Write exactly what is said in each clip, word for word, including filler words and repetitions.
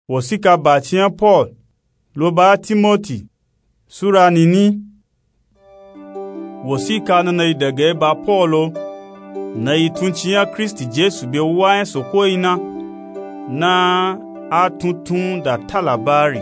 Wosika batiyan Paul lo ba Timoti sura nini. Wosika na na daga ba Paulo na itunciya Kristi Jesu be wayan soko ina na atuntun da talabari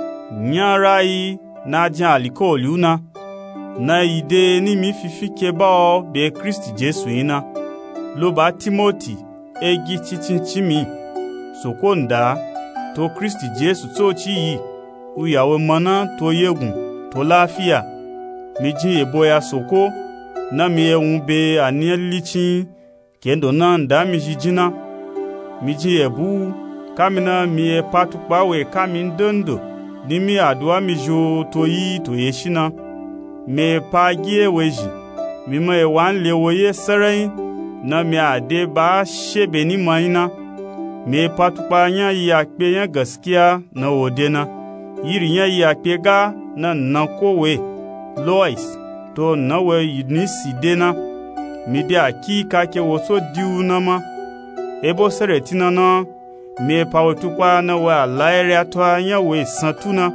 nyarai na jan alikoli una na ide ni mi fifike ba o be Kristi Jesu ina lo ba Timoti egi chichinchimi soko nda to Kristi Jesu to chi yi uyawe mana to yegun to lafiya mi jin ebo ya soko na mi ehun be anilichin kendo na nda mi jijina mi jin ebu kamina mi e patupa we kamin dondo ni mi adua mi jo to yi to yeshina me pagie weji mi ma e wan le woye sarai na mi ade ba shebe ni maina me patupa nya ya pe ya gaskiya na wodena yiri nya ya pe ga na na kowe Lois to na we yinisi dena mi de akika ke woso diuna ma ebo seretina na me pawtupa na wa laire atwa nya we santuna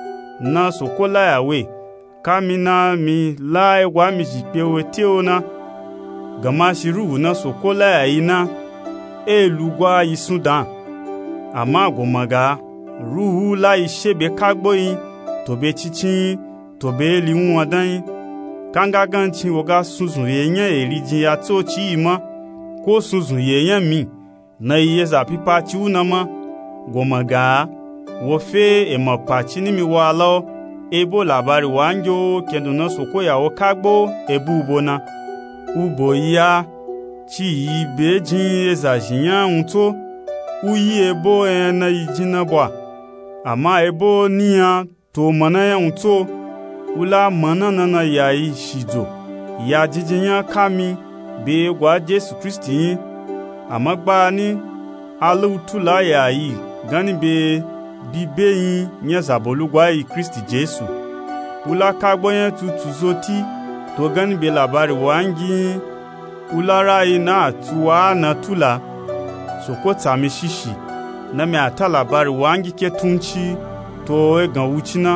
na sokola ya we kamina mi lai wa mi jipe we teona gama shiru na sokola ya ina elugwa isudan ama gomaga ruhu la ishebe kagboyin tobe chichin tobe liun adan kanga ganchi woga sunzun yenya erijin ya to chi ima ko sunzun yenya mi na yeza pipa chi unama gomaga wo fe e mo pachi ni mi walo ebo labari wanjo kendo na soko ya wo kagbo ebu ubona ubo ya chi bejin ezajinya unto uyi ebo ena ijina bwa ama ebo niya to mana ya unto ula mana nana ya ishizo ya jijinya kami be gwa Jesu Kristi ama gba ni alutula ya yi gani be bibe yin nya zabolu gwa yi Kristi Jesu ula kagbo yen tutu zoti to gani be labari wangi ulara ina tuwa na tula soko tami shishi na me atalabari wangi ke tunchi to egan wuchina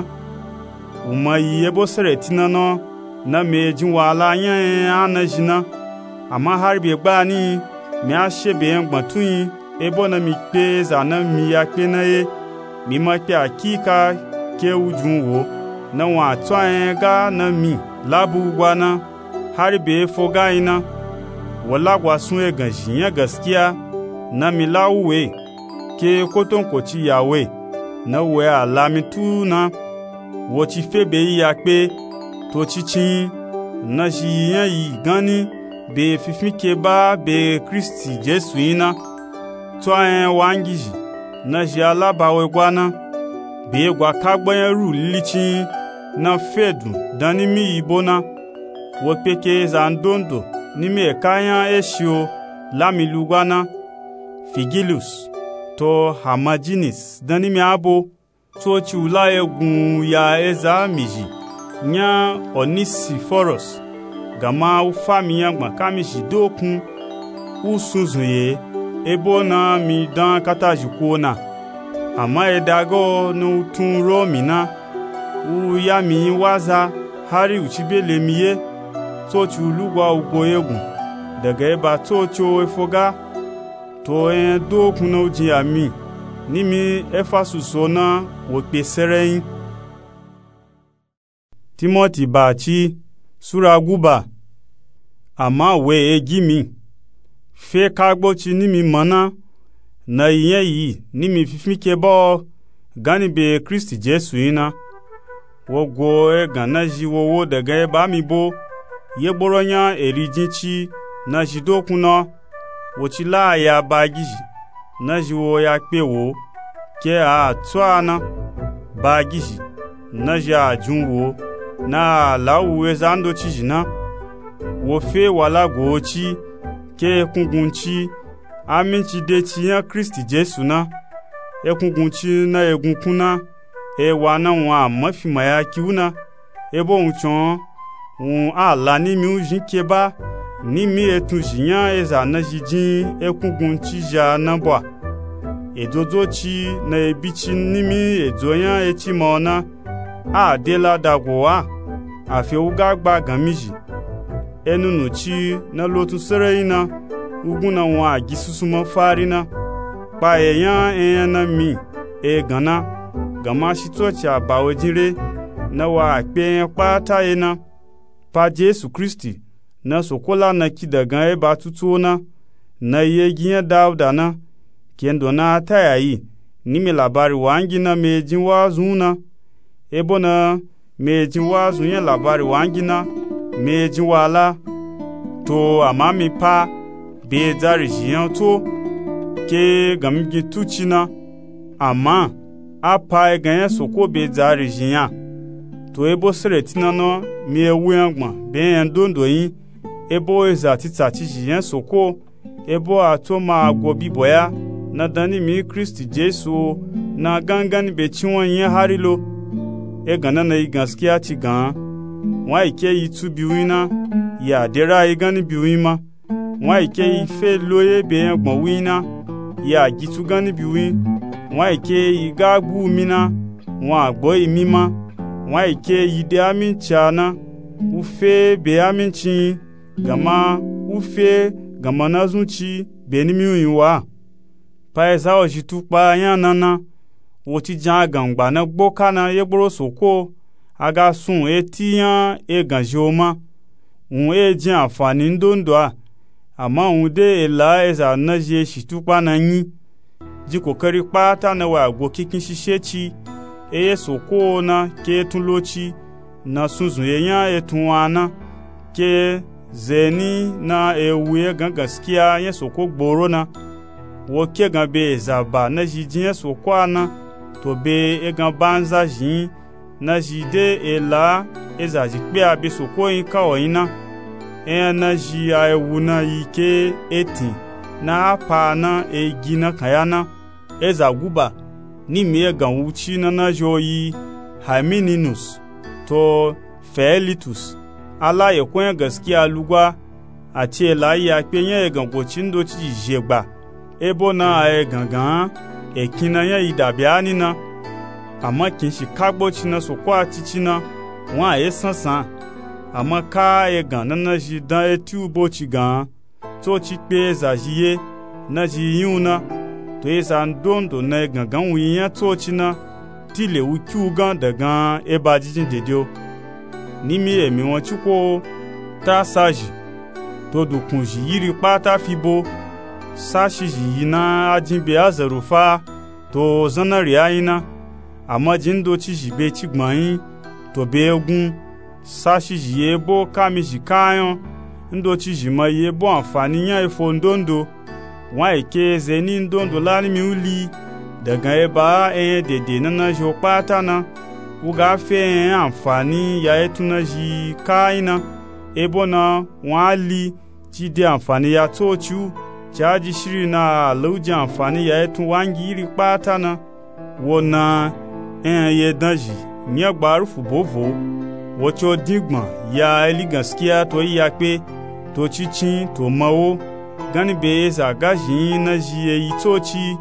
uma yebo seretina no na me jinwa ala yan anajina ama harbi gba ni me ashebe en gbantun ebo na mi pe za na mi ya pe na ye mi ma pe akika ke ujun wo na wa twa en ga na mi labu gwana harbi foga ina wala gwa sun egan jinya gaskiya na milawuwe ke koton kochi yawe na we alamitu na wo ti febe ya pe to chichin na jiyan yi gani be fifin ke ba be Kristi Jesu ina to en wangiji na ji alabawe gwana be gwa kagban ru lichin na fedu dani mi ibona wo peke zandondo ni me kayan esio lamilugwana Figilus to Hamajinis dani mi abo to chi ula egun ya eza miji nya Onisiphorus gama ufami yangba kamishi dokun usunzuye ebo na mi dan katajuko na ama edago no tun romina u ya mi waza hari uchibele miye to chi ulugwa ugbo egun daga eba to cho efoga to en do kuno ji ami nimi Efasuso na wo pe sereyin. Timoti bachi sura guba ama we egimi fe kagbo chi nimi mana na iyen yi nimi fifike bo gani be Kristi Jesu ina wo go e ganaji wo wo daga e ba mi bo ye boronya erijinchi na jido kuno wo ti la ya bagiji na jiwo ya pe wo ke a twana bagiji na ja junwo na lawu ezando chijina wo fe wala gochi ke kungunchi aminchi de ti ya Kristi Jesu na ekungunchi na egunkuna e wana wa mafima ya kiuna ebo unchon un ala ni mi ujin keba ni mi etu jiyan eza na jijin ekungun chija na bwa ezozo chi na ebichi nimi ezoyan echi mona a dela dagoa afi uga gba gamiji enunu chi na lotu sereina uguna wa agisusumo farina pa eyan eyan na mi e gana gama shitochi abawejire na wa akpe pata ena pa Jesu Kristi na sokola na kidagan e batutu na na yegiya Dauda na kendo na tayayi nimi labari wangi na mejin wazuna ebo na mejin wazun ya labari wangi na mejin wala to amami pa be zari jiyan to ke gamgi tuchina ama apa e ganyan soko be zari jiyan to ebo seretina no mi ewu yangma be yan dondo yin ebo eza titati jiyan soko ebo ato ma agwo biboya na dani mi Kristi Jesu na gangan be chiwon yin harilo e gana na yi gaskiya ci gan wa ike yi tu biwina ya dera yi gani biwima wa ike yi fe loye be yan gbon wina ya gitu gani biwin wa ike yi gagbu mina wa agbo imima wa ike yi de amin chana u fe be amin chin gama u fe gama na zunchi be ni mi wa pa eza o jitu pa yan nana wo ti jan gangba na gboka na yegboro soko aga sun etiyan e ganjoma un e jin àǹfààní ndondo a ama un de ela eza na je shitupa na yin ji kokari pata na wa gbo kikin sise chi eye soko na ke tun lochi na sunzun eyan etun ana ke zeni na ewuye gan gaskiya yen soko gboro na wo ke gan be zaba na jijin soko ana to be e gan banza jin na jide ela ezaji pe abi soko yin ka oyina e na ji aewu na ike etin na apa na egi na kayana eza guba ni me gan wuchi na na joyi Hamininus to Felitus ala ye kwen gaskiya lugwa a ce la ya pe yen gan gocin do ci jegba ebo na e gangan e kina yen idabiani na ama kin shi kagbo ci na so kwa ci na wa e sansan ama ka e gan na ji dan e ti ubo ci gan to ci pe za jiye na ji yuna to e san dondo na e gangan wi yen to ci na ti le wu ki ugan da gan e ba jijin dedio ni mi emi won chuko ta saji to dukun ji yiri pata fibo sashi ji na ajinbe azarufa to zanari ayina ama jindo chi ji be chi gban to be egun sashi ji ebo kami ji kayon ndo chi ji ma yebo àǹfààní yan ifo ndondo wa ike zeni ndondo lani mi uli daga eba eye dede nana jo pata na uga fe àǹfààní ya etuna ji kaina ebo na wali ti de àǹfààní ya tochu chaji shiri na lauji àǹfààní ya etun wangi iri pata na wona en ye danji mi agbarufu bovo wocho digma ya eli gaskiya to ya pe to cicin to mawo gani be za gaji na ji yi tochi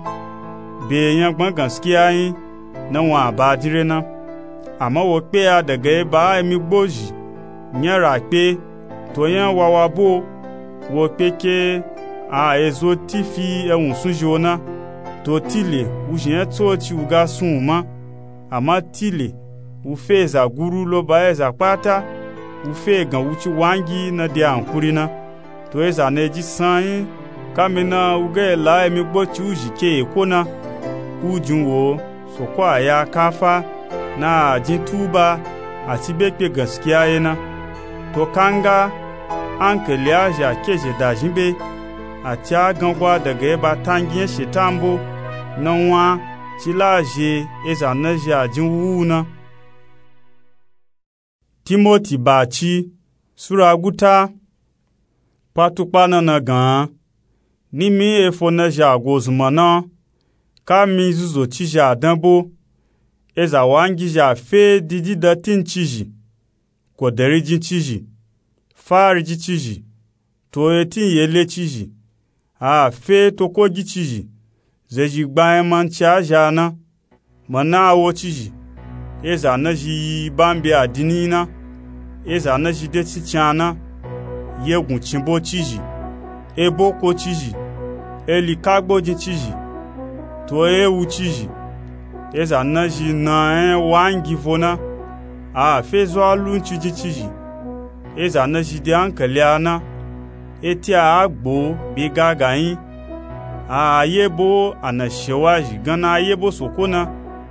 be yan gban gaskiya yin na wa ba dire na ama wo pe a daga ba emi gboji nyara pe to yan wawa bo wo pe ke a ezo ti fi ehun sunjo na to tile u jen to ti uga sun ma ama tile u fe za guru lo ba eza pata u fe gan uchi wangi na de ankuri na to eza neji san kamina uga la emi gbo ti uji ke ekona ujunwo sokwa ya kafa na jintuba ati bepe gaskiya yana to kanga ankeliya ja keje dajinbe ati agangwa daga eba tangiyen shetambo na nwa tilaje eza naje ajinwuna. Timothy bachi sura guta patukpana na gan nimi efo na ja gozumana ka mi zuzo tija dambo eza wangi ja fe didi datin chiji ko derijin chiji fariji chiji to etin yele chiji a fe to koji chiji zeji gbayan man cha jana mana wo chiji eza na ji bambe adini na eza na ji de chichana yegun chimbo chiji ebo ko chiji eli kagbo ji chiji to ewu chiji eza na ji na en wangi vona a fezo alun chiji chiji eza na ji de ankaliana etia agbo bigagayin a yebo anashewaji gana yebo sokona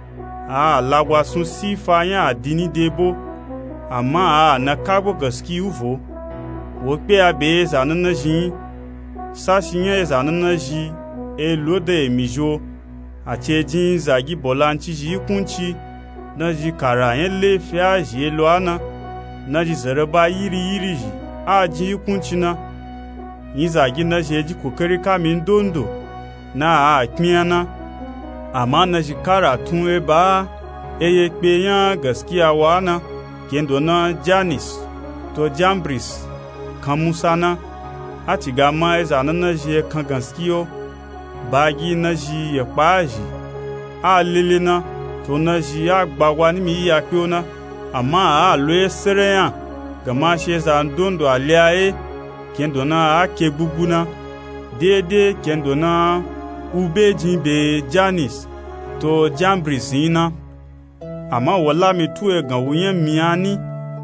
a lagwa sun sifa yan adini debo amma a na kagbo gaski uvo wo pe abe zanan na ji sashinya zanan na ji e lode mijo a chejin zagi bolanchi ji kunchi na ji kara yan le fia ji loana na ji zaraba yiri yiri ji a ji kunchi na yin zagi na ji ji kokari kamin dondo na a kmiyana amma na ji kara tun e ba eye pe yan gaskiya wana kendo na Janis to Jambris kan Musa na a ci gama ya zana na ji kan gaskiyo bagi na ji ya kpaji a lili na to na ji ya gbagwa ni mi ya kyo na amma a loye sere yan gama shi zan dondo aliyaye kendo na a ke gbugbu na dede kendo na ube jimbe Janis to Jambris ina amma wala mi tuwe gan wuyen miyani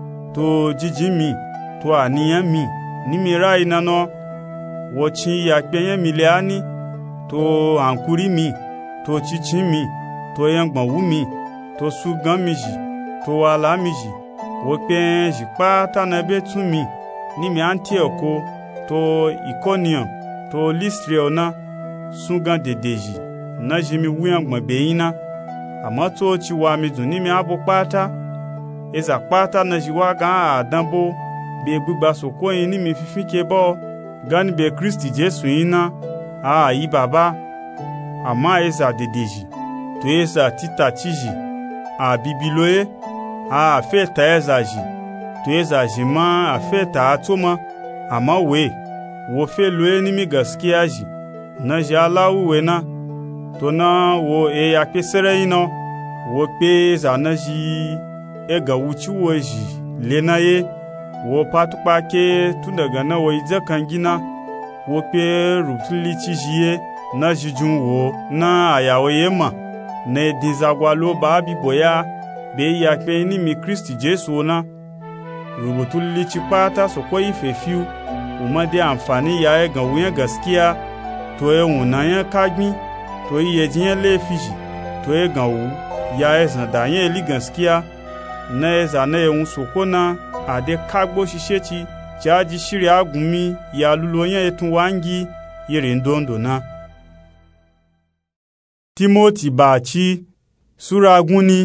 to jijimi to aniyan mi ni mi rai nano wochin ya gbeyen mi leani to ankuri mi to chichi mi to yangban wu mi to sugan mi ji to ala mi ji wo pe ji pata na betun mi ni mi Antioch to Iconium to Lystra na sugan dedeji na ji mi wuyangban beina amma to ci wa mi dun ni mi abo pata eza pata na ji wa gan adambo be gbugba soko yin ni mi fifike bo gan be Kristi Jesu ina a yi baba amma eza dedeji to eza tita chiji a bibiloe a feta eza ji to eza jima a feta atoma amma we wo fe loe ni mi gaskiya ji na ji alawu we na to na wo e ya pesere ino wo pe za na ji e ga wuci wo ji le na ye wo patupa ke tun daga na wo ije kan gina wo pe rutuli ci jiye na jijun wo na ayawo ye ma na dizagwa lo ba bi boya be ya pe ni mi Kristi Jesu na rubutuli ci pata so ko ife fiu uma de amfani ya e ga wuyan gaskiya to e wuna yan kagmi to yi jiyan lefiji to e ga wu ya e zan da yan li gaskiya na e za na e un sokona ade kagbo shishechi jaji shiri agumi ya lulo yan etun wangi yirin dondo na Timothy bachi sura aguni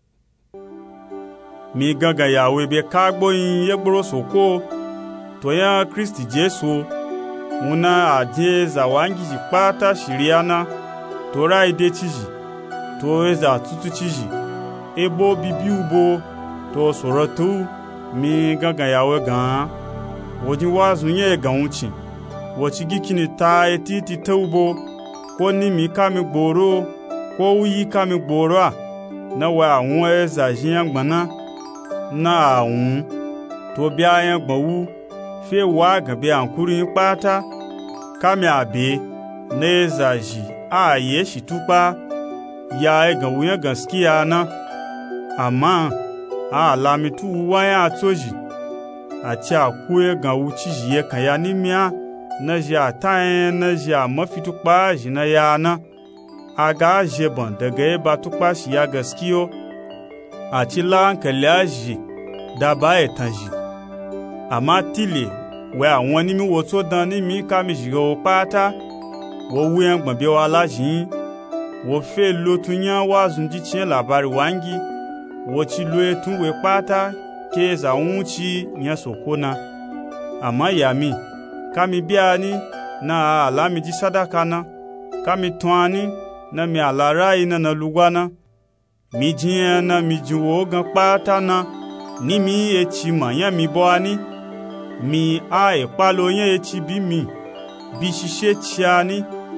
mi gaga yawe be kagbo yin yegboro soko to ya Kristi Jesu muna ade za wangi jipata shiriana to ra ide chiji to eza tutu chiji ebo bibi ubo to sorotu mi gaga yawe gan wojin wazu ye gan uchi wochi gikini ta eti ti teubo ko ni mi ka mi gboro ko uyi ka mi gboro a na wa awon eza jiyan gbana na awun to bi ayan gbowu fe wa gan bi ankuri pata kami abe na eza ji a ye shi tupa ya e gan wuyan gaskiya na amma a lamitu waya atoji a ci a kuye ga wuci jiye kan ya nimiya na ji a tayin na ji a mafi tukpa ji na yana a ga jeban daga ya ba tukpa shi ya gaskiyo a ci la hankali a ji da ba ya tan ji amma tile wai àwọn nimi wo to dan nimi kami jiga o pata wo wuyan gbọ̀nbí wa lájìn wo fe lo tun yan wa zunji cin labari wangi wo ci lo etun we pata ke za wunci yan sokona amma yami kami biani na alami ji sadaka na kami tuani na mi alara ina na lugwana mi jin na mi jiwo gan pata na ni mi echi ma yan mi boani mi a ipalo yan echi bi mi bi sise chiani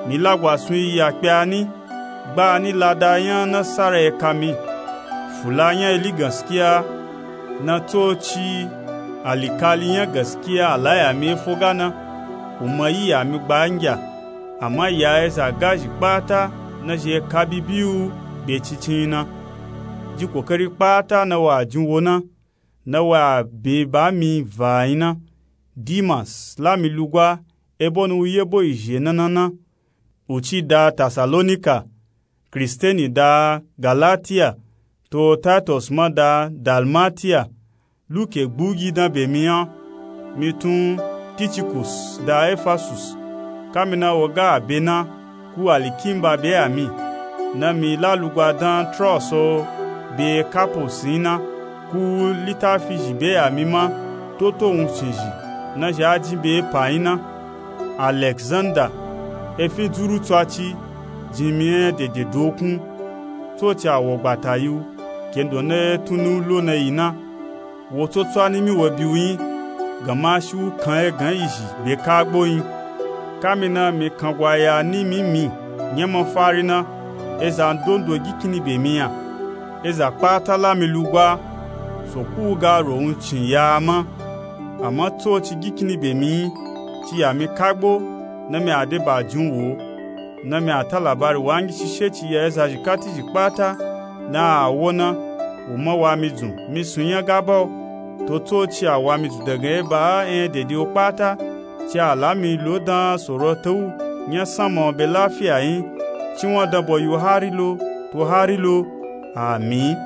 mi lagwa sun ya pe ani gba ni lada yan na sare kami fulanya ili gaskiya na toci alikaliyan gaskiya alaya me fogana umayi ya mi gbanja amma ya esa gaji kpata na je kabibiu be cicina ji kokari kpata na wa jinwona na wa be ba mi vaina Dimas la mi lugwa ebonu yebo ije nanana uchi da Thessalonica Kristeni da Galatia to Titus ma da Dalmatia Luke gbugi da bemian mitun Tychicus da Ephasus kamina woga abena ku alikimba be ami na mi la lugwa dan Troso be Kaposina ku litafi be amima toto unchiji na jaji be paina Alexander efi duru twachi jimie de de dokun to cha wo gbatayu kendo ne tunu lo na ina wo to twa ni mi wo biwi gamashu kan e gan yiji be ka gboyin kamina mi kan gwaya ni mi mi nyemo farina eza ndondo gikini be miya eza pata la mi lugwa so ku ga ro unchin ya ama ama to chi gikini be mi ti ami kagbo na mi ade ba junwo na mi atalabari wangi shishe chi ya eza jikati jikpata na awona uma wa mi dun mi sunya gabo to to chi awa mi du daga ba en de di opata ti ala mi lo dan soro tu nya samo be lafia yin ti won dan bo yu harilo to harilo ami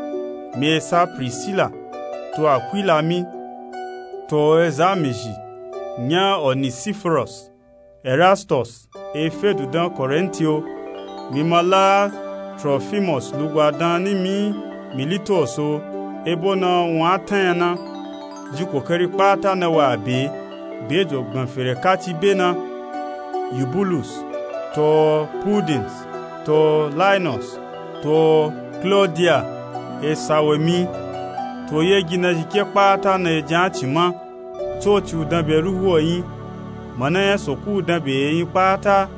mi sa Priscilla to Aquila mi to ezamiji nya Onesiphorus Erastus efe dudan Corintio mimala Trophimus lugwadan ni mi milito so ebona won atana jiko keri pata na wa be bejo gbanfere kati bena Eubulus to Pudens to Linus to Claudia esawemi to yegina jike pata na ejanchima to ti udan beru wo yin mana ya soku udan be yin pata